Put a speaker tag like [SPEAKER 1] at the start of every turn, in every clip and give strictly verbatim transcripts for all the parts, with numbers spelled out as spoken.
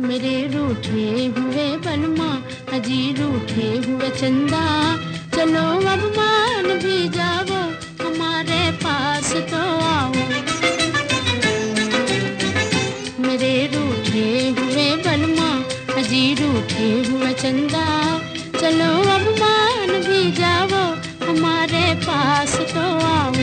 [SPEAKER 1] मेरे रूठे हुए बलमा, अजी रूठे हुए चंदा, चलो अब मान भी जाओ, हमारे पास तो आओ। मेरे रूठे हुए बलमा, अजी रूठे हुए चंदा, चलो अब मान भी जाओ, हमारे पास तो आओ।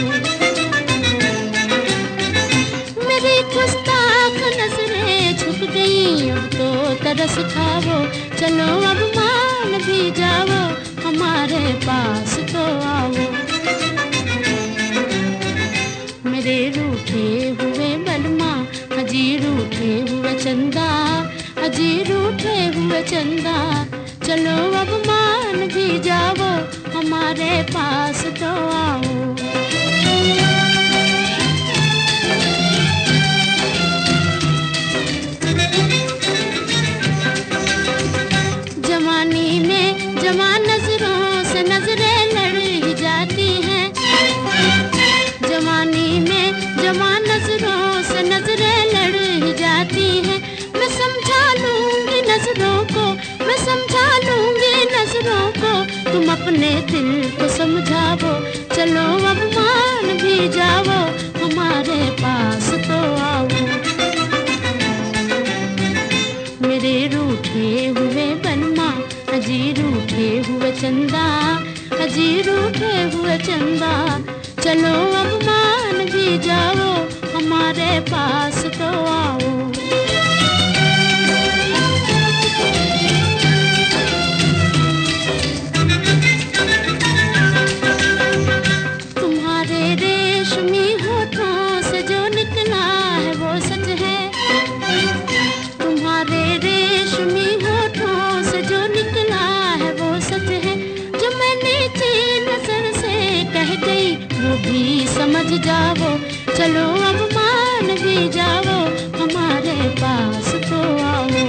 [SPEAKER 1] मेरी गुस्ताख नजरें झुक गई, अब तो तरस खाओ, चलो अब मान भी जाओ, हमारे पास तो आओ। मेरे रूठे हुए बलमा, अजी रूठे हुए चंदा, अजी रूठे हुए चंदा, चलो अब मान भी जाओ, हमारे पास तो आओ। जवानी में जवां नजरों से नजरें लड़ ही जाती हैं, जवानी में जवां नजरों से नजरें लड़ ही जाती हैं। मैं समझा लूंगी नजरों को, मैं समझा लूंगी नजरों को, तुम अपने दिल को समझाओ, चलो अब मान भी जाओ, हमारे पास तो आओ। मेरे रूठे हुए बलमा, अजी रूठे हुए चंदा, अजी रूठे हुए चंदा, चलो अब मान भी जाओ, हमारे पास तो आओ। तुम्हारे रेशमी होठों से जो निकला है वो सच है, तुम्हारे रेशमी होठों से जो निकला है वो सच है। जो मैं नीची नजर से कह गई वो भी समझ जाओ, चलो अब मान भी जाओ, हमारे पास तो आओ।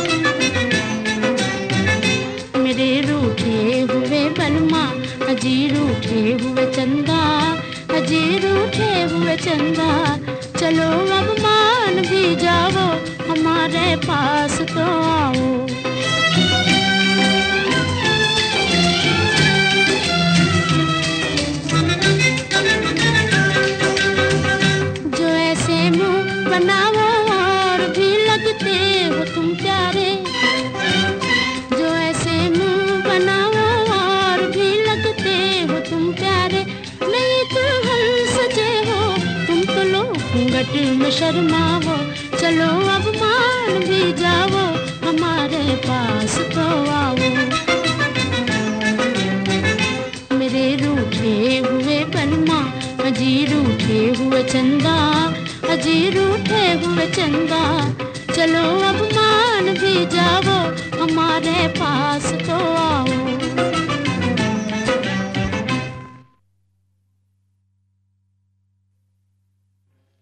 [SPEAKER 1] मेरे रूठे हुए बलमा, अजी रूठे हुए चंदा, अजी रूठे हुए चंदा, चलो अब मान भी जाओ, हमारे पास तो आओ। जो ऐसे मुंह बनाओ और भी लगते हो तुम प्यारे, जो ऐसे मुंह बनाओ और भी लगते हो तुम प्यारे, नहीं दुल्हन सजे हो तुम तो लो घूंघट में शर्माओ, चलो अब मान भी जाओ, हमारे पास तो आओ। मेरे रूठे हुए बलमा, अजी रूठे हुए चंदा, अजी रूठे हुए चंदा, चलो अब मान भी जाओ, हमारे पास